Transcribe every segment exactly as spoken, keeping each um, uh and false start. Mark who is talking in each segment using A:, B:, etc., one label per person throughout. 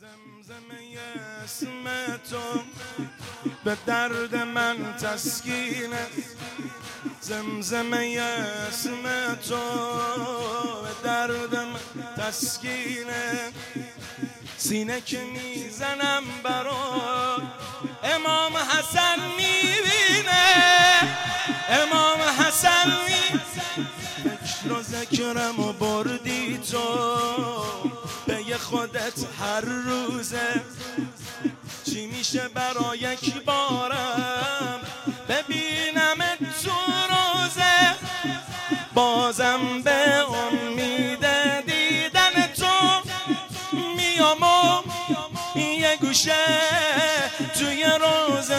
A: زمزمه اسم تو به درد من تسکینه، زمزمه اسم تو به درد من تسکینه، سینه که میزنم برات امام حسن میبینه، امام حسن میبینه. فکر و ذکرم و بردی تو به خودت هر روزه، چی میشه برای یک بارم ببینم تو روزه، بازم به امید دیدن تو میام و یه گوشه توی روزه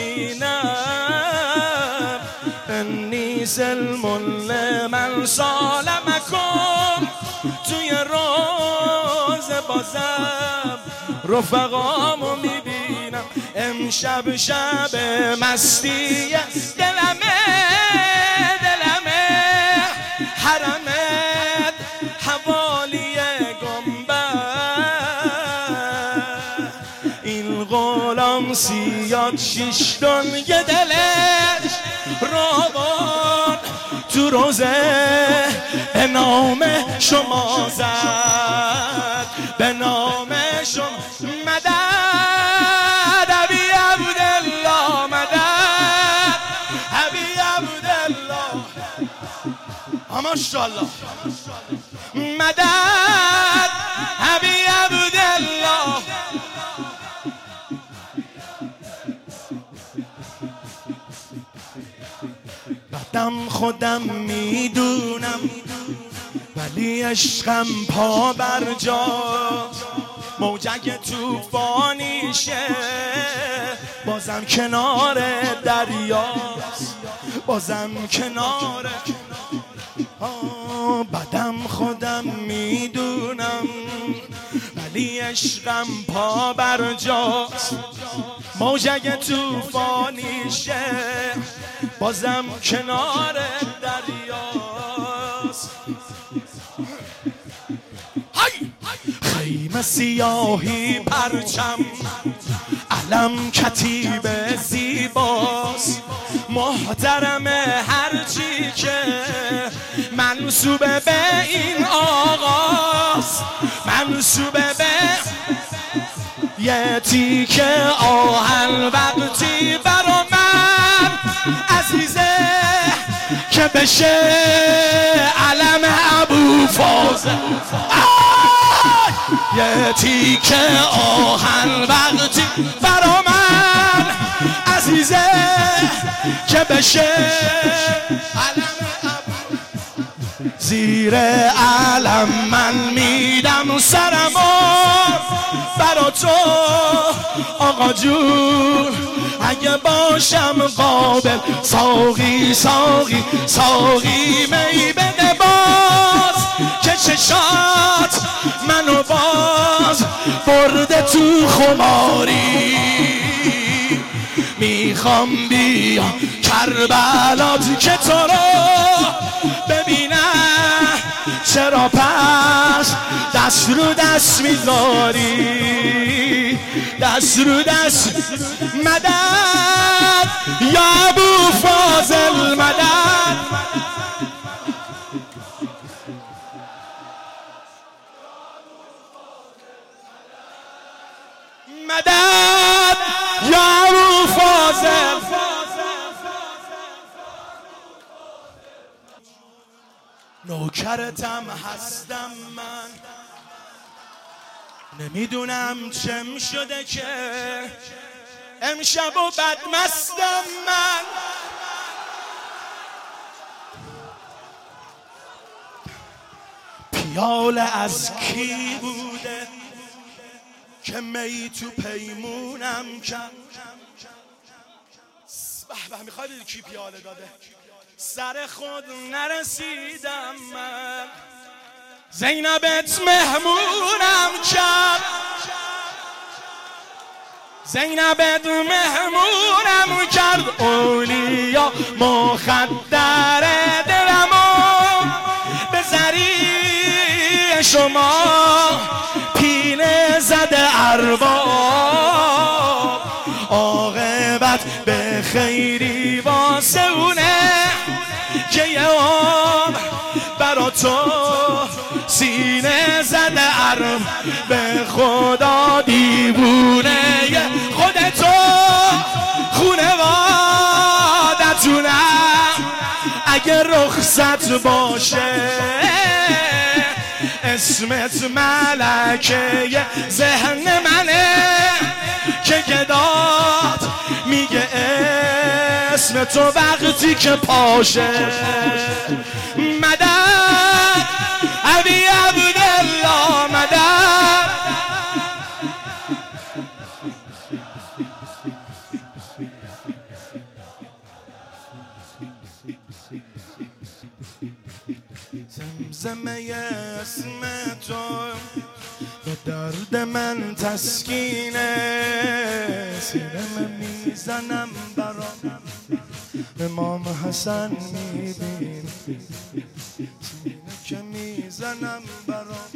A: میشینم. انی سلم لمن سالمکم، توی روزه بازم رفقامو میبینم. امشب شب مستی دلمه، دلمه حرمت حوالی گنبد، این غلام سیاد شیش دنگ دلش روان تو روزه به نام شما زد، به نام شما. مدد ابی عبدالله، مدد ابی عبدالله، ماشاءالله، مدد ابی عبدالله. بدم خودم میدونم ولی عشقم پا بر جا، موجگ توفانیشه بازم کنار دریاست، بازم کنار. بدم خودم میدونم ولی عشقم پا بر جاست، موجگ توفانیشه بازم کنار دریاست. خیمه سیاهی پرچم علم کتیبه زیباست، محترم هرچی که منصوبه به این آغاست، منصوبه به یه تیکه آهن وقتی برا من عزیزه که بشه علم ابو فاضل. یه تیکه آهن وقتی برا من عزیزه که بشه علم ابو، زیر علم من میدم سرمو برا تو آقا جون، اگه باشم قابل ساقی ساقی ساقی می بده باز، که چشات منو باز برده تو خماری. میخوام بیا کربلات که تو رو ببینم، چرا پس دست رو دست میذاری، دست رو دست. مدد یا ابو فاضل، مدد مدد یا ابو فاضل. نوکرتم هستم من، نمیدونم چم شده که امشب و بدمستم من. پیاله از کی بوده که می تو پیمونم کرد؟ به به، میخوای بدید کی پیاله داده؟ سر خود نرسیدم من، زینبت مهمونم کرد، زینبت مهمونم کرد. اولیا مخدر دلمو به زری شما پینه سینه زده ارباب، عاقبت به خیری واسه اونه که یه عمر برا تو سینه زده ارباب. به خدا دیوونه خودتو خونوادتونم اگه رخصت باشه، اسمت ملکه ذهن منه که گداد میگه اسم تو وقتی که پاشه. مدد ابی عبدالله مدد. زمزمه اسم تو به درد من تسکینه، سینه میزنم برام امام حسن میبین، سینه که میزنم برام.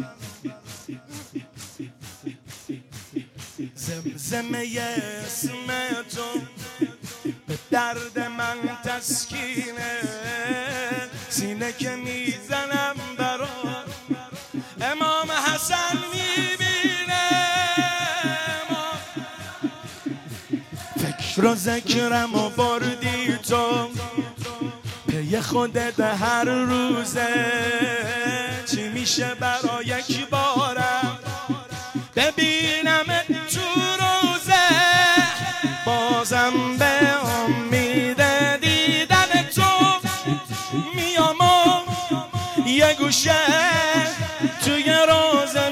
A: زمزمه اسم تو به درد من تسکینه، سینه که میزنم برام امام حسن میبینه. فکر و ذکرم و بردی تو پی خودت هر روزه، چی میشه برای یک بارم ببینم تو روزه، بازم به امید دیدن تو میام و یه گوشه توی روزه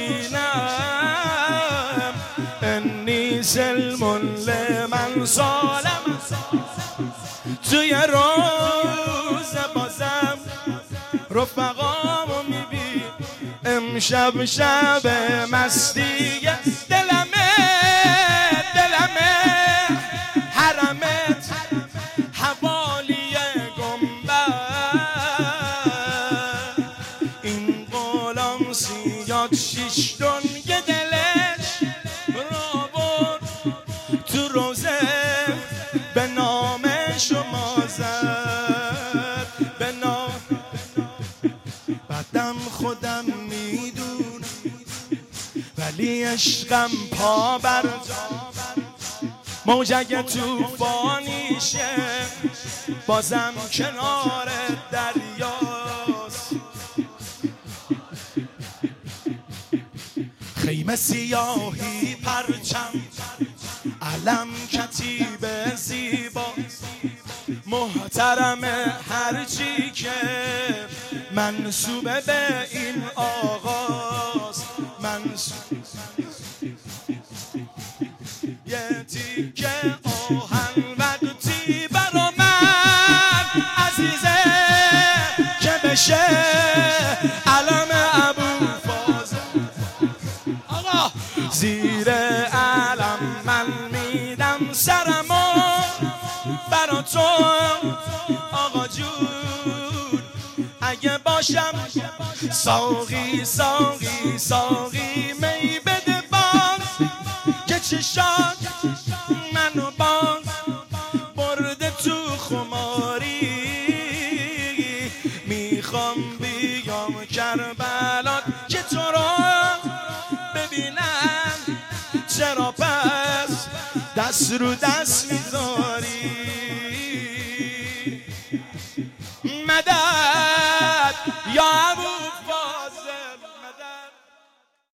A: میشینم. انی سلم لمن سالم توی روزه، بازم رفقامو میبین. امشب شب مستی دلمه دلمه حرمت حوالی گنبد، این غلام سیاد شیش دنگ دلش را برد تو روزه، به نام شما زد به نام. بعدم خودم میدونم ولی عشقم پا بر جا، موج اگه توفانیشه بازم کنار دریاست. خیمه سیاهی پرچم علم کتیبه زیبا، محترم هرچی که منسوبه به این آغاز، منسوب یه تیکه آهن وقتی برا من عزیزه که بشه علم ابوالفضل. آقا زیر علم من میدم سرمو برا تو آقا جون، اگه باشم ساقی ساقی ساقی می بده باز که چشات منو باز برده تو خماری. میخوام بیام کربلات که تو رو ببینم، چرا پس دست رو دست میذاری؟ مدد یا